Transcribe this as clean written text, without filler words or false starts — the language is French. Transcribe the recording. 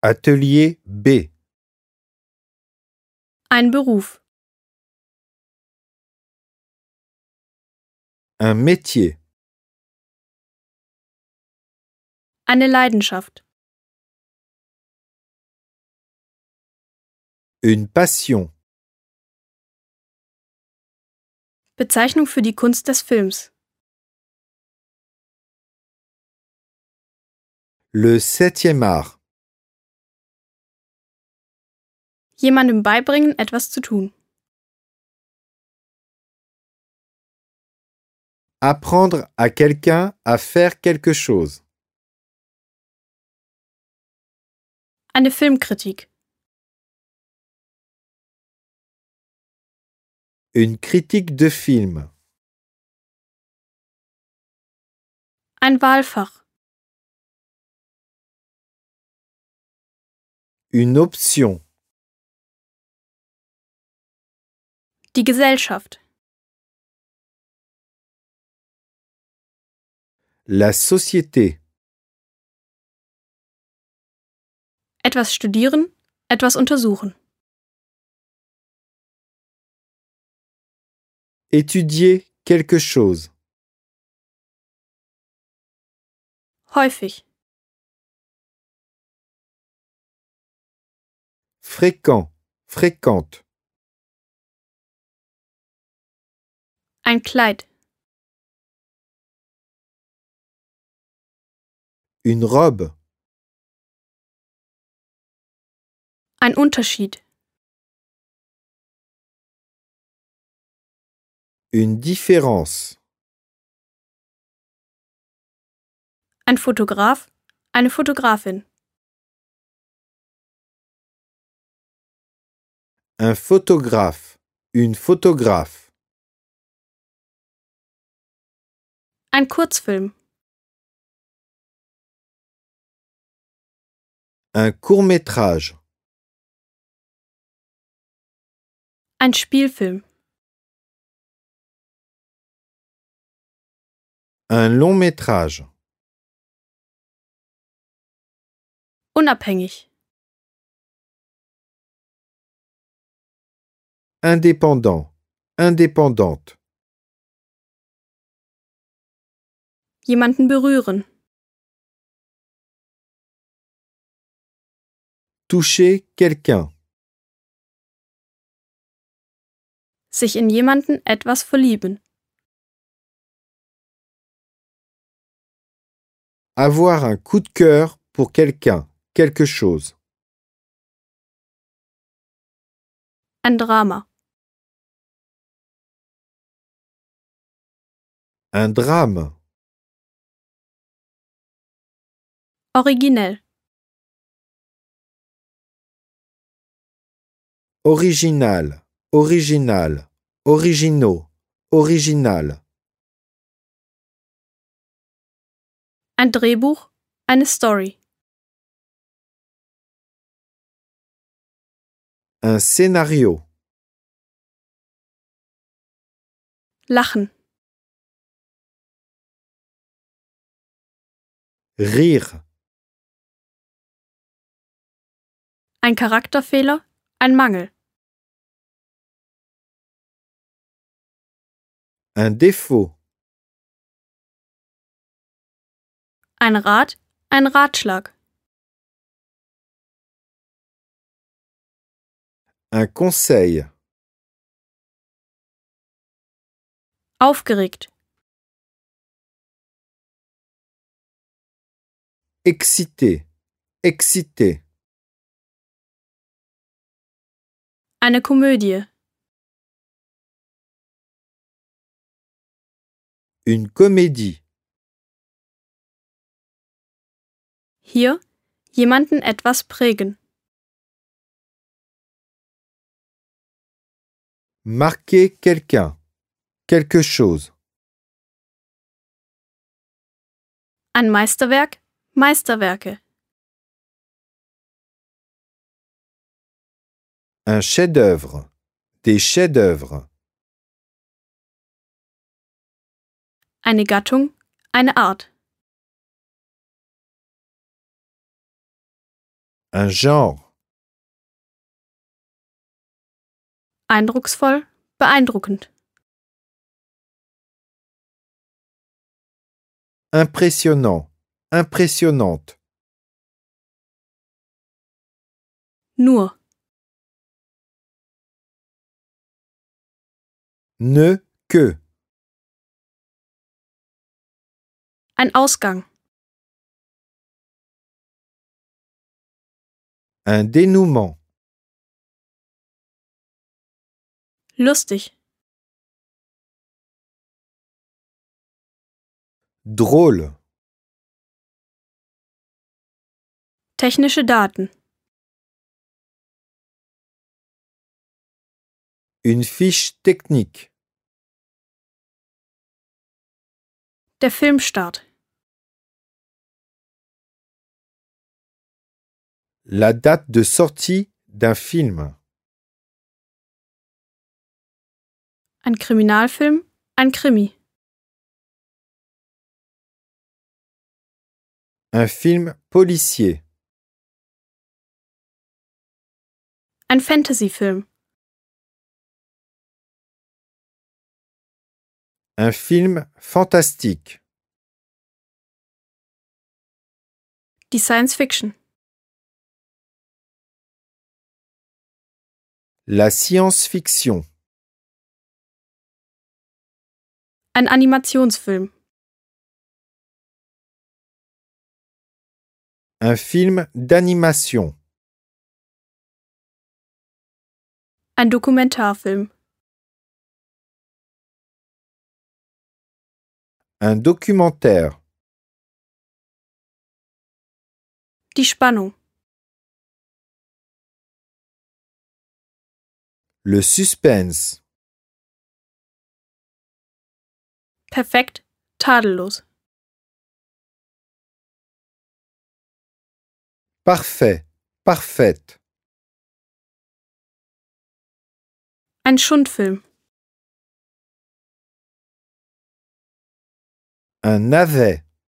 Atelier B. Ein Beruf. Un métier. Eine Leidenschaft. Une passion. Bezeichnung für die Kunst des Films. Le 7e art. Jemandem beibringen, etwas zu tun. Apprendre à quelqu'un à faire quelque chose. Eine Filmkritik. Une critique de film. Ein Wahlfach. Une option. Die Gesellschaft. La société. Etwas studieren, etwas untersuchen. Étudier quelque chose. Häufig. Fréquent. Fréquente. Ein Kleid. Une robe. Ein Unterschied. Une différence. Ein Fotograf, eine Fotografin. Un photographe. Une photographe. Ein Kurzfilm. Un court-métrage. Ein Spielfilm. Un long-métrage. Unabhängig. Indépendant. Indépendante. Jemanden berühren. Toucher quelqu'un. Sich in jemanden etwas verlieben. Avoir un coup de cœur pour quelqu'un. Quelque chose. Ein Drama. Un drame. Originell. Original. Original. Originaux. Original. Ein Drehbuch, eine Story. Un scénario. Lachen. Rire. Ein Charakterfehler, ein Mangel. Un défaut. Ein Rat, ein Ratschlag. Un conseil. Aufgeregt. Excité. Excité. Eine Komödie. Une comédie. Hier jemanden etwas prägen. Marquer quelqu'un. Quelque chose. Ein Meisterwerk, Meisterwerke. Un chef-d'œuvre. Des chefs-d'œuvre. Eine Gattung, eine Art. un genre, eindrucksvoll, beeindruckend, impressionnant, impressionnante, nur, ne que, ein Ausgang, un dénouement, lustig, drôle, technische Daten, une fiche technique, der Filmstart, la date de sortie d'un film, ein Kriminalfilm, ein Krimi, un film policier, ein Fantasyfilm, un film fantastique, die Science Fiction, la science-fiction, ein Animationsfilm, un film d'animation, ein Dokumentarfilm, un documentaire, die Spannung, le suspense, perfekt, tadellos, parfait, parfaite, ein Schundfilm, un navet,